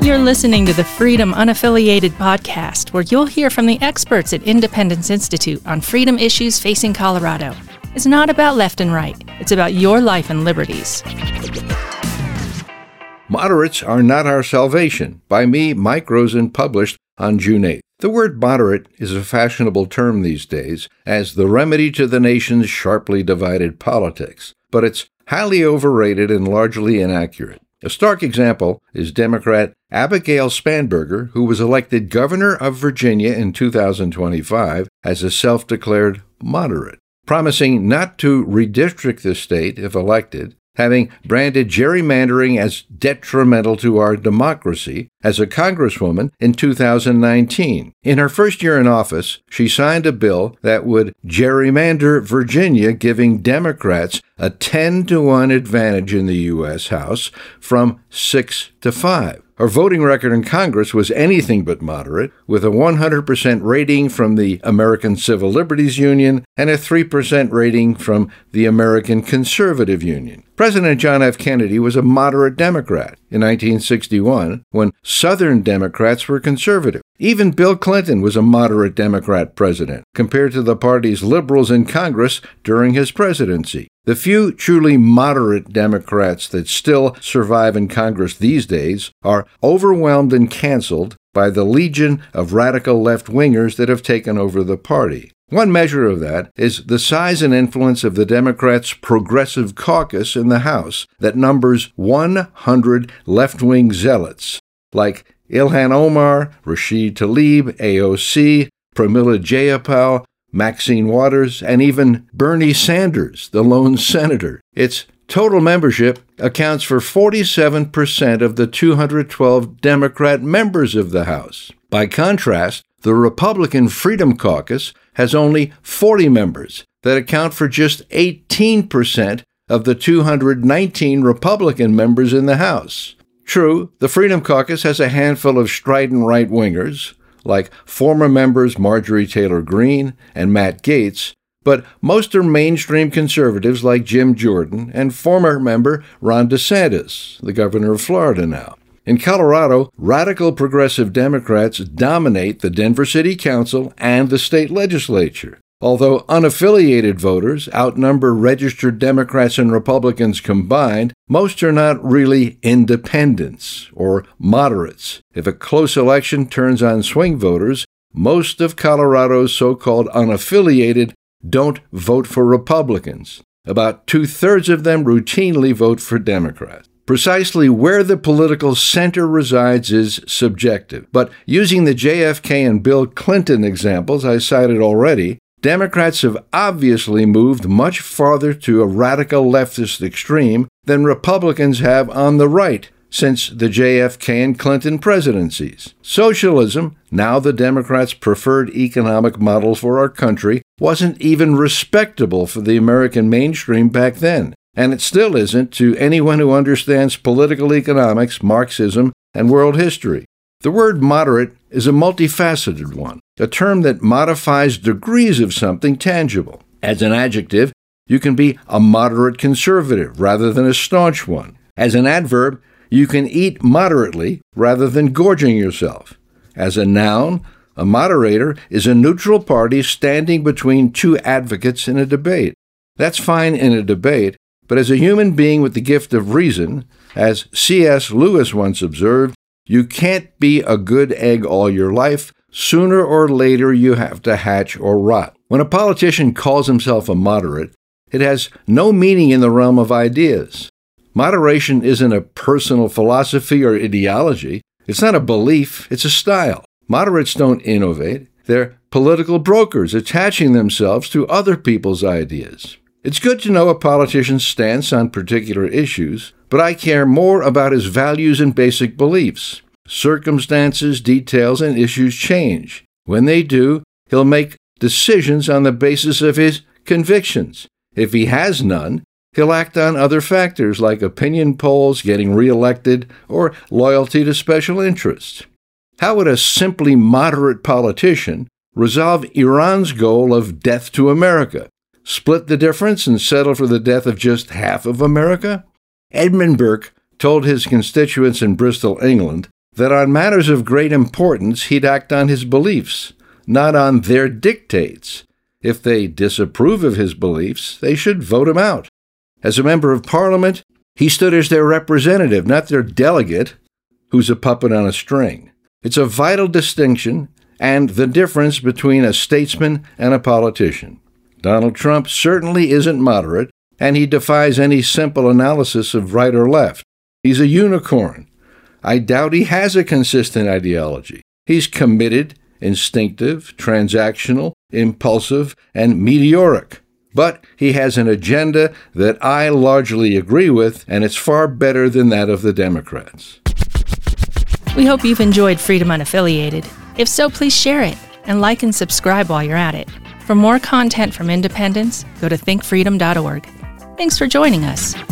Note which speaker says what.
Speaker 1: You're listening to the Freedom Unaffiliated podcast, where you'll hear from the experts at Independence Institute on freedom issues facing Colorado. It's not about left and right. It's about your life and liberties.
Speaker 2: Moderates Are Not Our Salvation, by me, Mike Rosen, published on June 8th. The word moderate is a fashionable term these days as the remedy to the nation's sharply divided politics, but it's highly overrated and largely inaccurate. A stark example is Democrat Abigail Spanberger, who was elected governor of Virginia in 2025 as a self-declared moderate, promising not to redistrict the state if elected, having branded gerrymandering as detrimental to our democracy as a congresswoman in 2019. In her first year in office, she signed a bill that would gerrymander Virginia, giving Democrats a 10-to-1 advantage in the U.S. House from 6-to-5. Her voting record in Congress was anything but moderate, with a 100% rating from the American Civil Liberties Union and a 3% rating from the American Conservative Union. President John F. Kennedy was a moderate Democrat in 1961, when Southern Democrats were conservative. Even Bill Clinton was a moderate Democrat president, compared to the party's liberals in Congress during his presidency. The few truly moderate Democrats that still survive in Congress these days are overwhelmed and canceled by the legion of radical left-wingers that have taken over the party. One measure of that is the size and influence of the Democrats' Progressive Caucus in the House that numbers 100 left-wing zealots like Ilhan Omar, Rashid Tlaib, AOC, Pramila Jayapal, Maxine Waters, and even Bernie Sanders, the lone senator. Its total membership accounts for 47% of the 212 Democrat members of the House. By contrast, the Republican Freedom Caucus has only 40 members that account for just 18% of the 219 Republican members in the House. True, the Freedom Caucus has a handful of strident right-wingers, like former members Marjorie Taylor Greene and Matt Gaetz, but most are mainstream conservatives like Jim Jordan and former member Ron DeSantis, the governor of Florida now. In Colorado, radical progressive Democrats dominate the Denver City Council and the state legislature. Although unaffiliated voters outnumber registered Democrats and Republicans combined, most are not really independents or moderates. If a close election turns on swing voters, most of Colorado's so-called unaffiliated don't vote for Republicans. About 2/3 of them routinely vote for Democrats. Precisely where the political center resides is subjective, but using the JFK and Bill Clinton examples I cited already, Democrats have obviously moved much farther to a radical leftist extreme than Republicans have on the right since the JFK and Clinton presidencies. Socialism, now the Democrats' preferred economic model for our country, wasn't even respectable for the American mainstream back then, and it still isn't to anyone who understands political economics, Marxism, and world history. The word moderate is a multifaceted one, a term that modifies degrees of something tangible. As an adjective, you can be a moderate conservative rather than a staunch one. As an adverb, you can eat moderately rather than gorging yourself. As a noun, a moderator is a neutral party standing between two advocates in a debate. That's fine in a debate, but as a human being with the gift of reason, as C.S. Lewis once observed, you can't be a good egg all your life. Sooner or later you have to hatch or rot. When a politician calls himself a moderate, it has no meaning in the realm of ideas. Moderation isn't a personal philosophy or ideology. It's not a belief, it's a style. Moderates don't innovate. They're political brokers attaching themselves to other people's ideas. It's good to know a politician's stance on particular issues, but I care more about his values and basic beliefs. Circumstances, details, and issues change. When they do, he'll make decisions on the basis of his convictions. If he has none, he'll act on other factors like opinion polls, getting reelected, or loyalty to special interests. How would a simply moderate politician resolve Iran's goal of death to America? Split the difference and settle for the death of just half of America? Edmund Burke told his constituents in Bristol, England, that on matters of great importance he'd act on his beliefs, not on their dictates. If they disapprove of his beliefs, they should vote him out. As a member of Parliament, he stood as their representative, not their delegate, who's a puppet on a string. It's a vital distinction and the difference between a statesman and a politician. Donald Trump certainly isn't moderate, and he defies any simple analysis of right or left. He's a unicorn. I doubt he has a consistent ideology. He's committed, instinctive, transactional, impulsive, and meteoric. But he has an agenda that I largely agree with, and it's far better than that of the Democrats.
Speaker 1: We hope you've enjoyed Freedom Unaffiliated. If so, please share it and like and subscribe while you're at it. For more content from independents, go to thinkfreedom.org. Thanks for joining us.